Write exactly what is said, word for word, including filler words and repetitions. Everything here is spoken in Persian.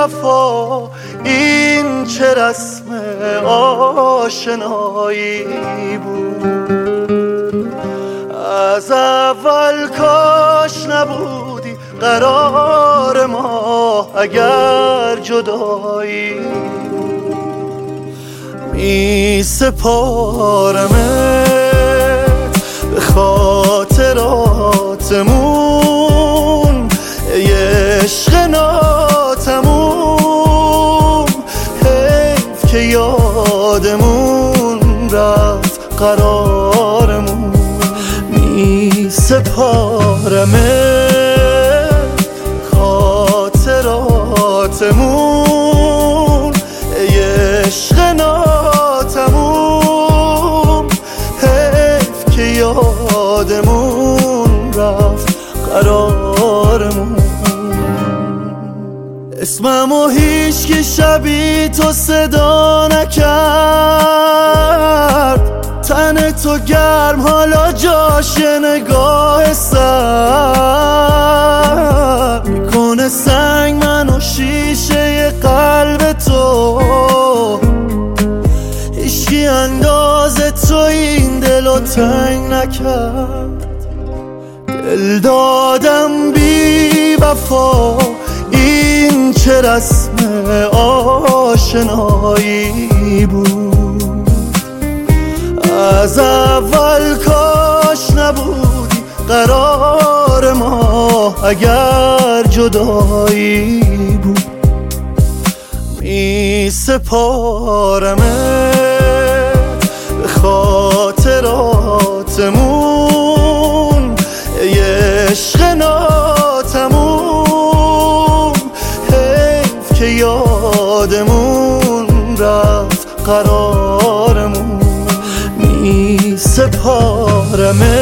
وفا این چه رسم آشنایی بود. از اول کاش نبودی قرار ما اگر جدایی بود. می سپارمت به خاطراتمون، ای عشق ناتموم. حیف که یادمون رفت قرارمون. می سپارمت خاطراتمون، ای عشق ناتموم. حیف که یادمون رفت قرارمون. اسممو هیچ که شبیه تو صدا نکرد. تن تو گرم حالا جاش نگاه سر میکنه سنگ منو شیشه قلب تو. هیچکی انداز تو این دلو تنگ نکرد. دل دادم بی وفا این چه رسم آشنایی بود. از اول کاش نبودی قرار ما اگر جدایی بود. می سپارمت به خاطراتمون، ای عشق ناتموم. حیف که یادمون رفت قرارمون. می سپارمت